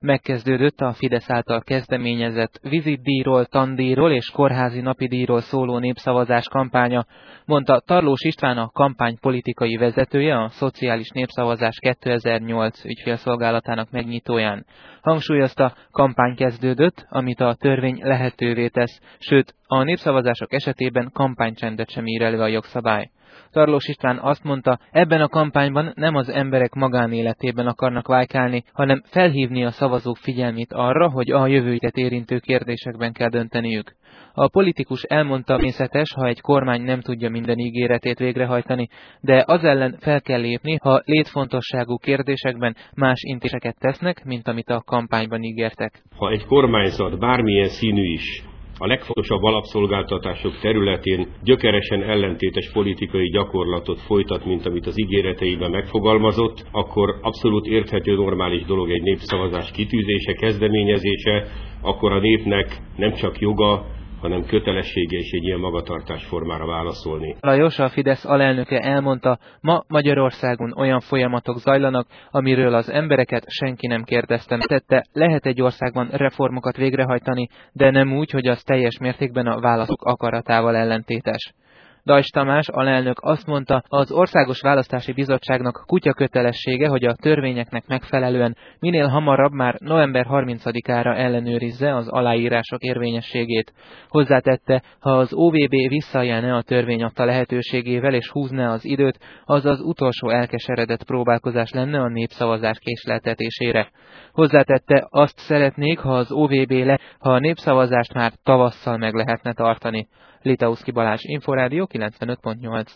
Megkezdődött a Fidesz által kezdeményezett vizitdíjról, tandíjról és kórházi napidíjról szóló népszavazás kampánya, mondta Tarlós István, a kampány politikai vezetője a Szociális Népszavazás 2008 ügyfélszolgálatának megnyitóján. Hangsúlyozta, kampány kezdődött, amit a törvény lehetővé tesz, sőt, a népszavazások esetében kampánycsendet sem ír elő a jogszabály. Tarlós István azt mondta, ebben a kampányban nem az emberek magánéletében akarnak vájkálni, hanem felhívni a szavazók figyelmét arra, hogy a jövőjüket érintő kérdésekben kell dönteniük. A politikus elmondta, természetes, ha egy kormány nem tudja minden ígéretét végrehajtani, de az ellen fel kell lépni, ha létfontosságú kérdésekben más intézkedéseket tesznek, mint amit a kampányban ígértek. Ha egy kormányzat bármilyen színű is, a legfontosabb alapszolgáltatások területén gyökeresen ellentétes politikai gyakorlatot folytat, mint amit az ígéreteiben megfogalmazott, akkor abszolút érthető, normális dolog egy népszavazás kitűzése, kezdeményezése, akkor a népnek nem csak joga, hanem kötelessége is egy ilyen magatartásformára válaszolni. Lajos, a Fidesz alelnöke elmondta, ma Magyarországon olyan folyamatok zajlanak, amiről az embereket senki nem kérdezte. Tette, lehet egy országban reformokat végrehajtani, de nem úgy, hogy az teljes mértékben a választók akaratával ellentétes. Dajcs Tamás alelnök azt mondta, az Országos Választási Bizottságnak kutya kötelessége, hogy a törvényeknek megfelelően minél hamarabb, már november 30-ára ellenőrizze az aláírások érvényességét. Hozzátette, ha az OVB visszaélne a törvény adta lehetőségével és húzná az időt, az az utolsó elkeseredett próbálkozás lenne a népszavazás késleltetésére. Hozzátette, azt szeretnék, ha az OVB ha a népszavazást már tavasszal meg lehetne tartani. Litauszki Balázs, Inforádió 95.8.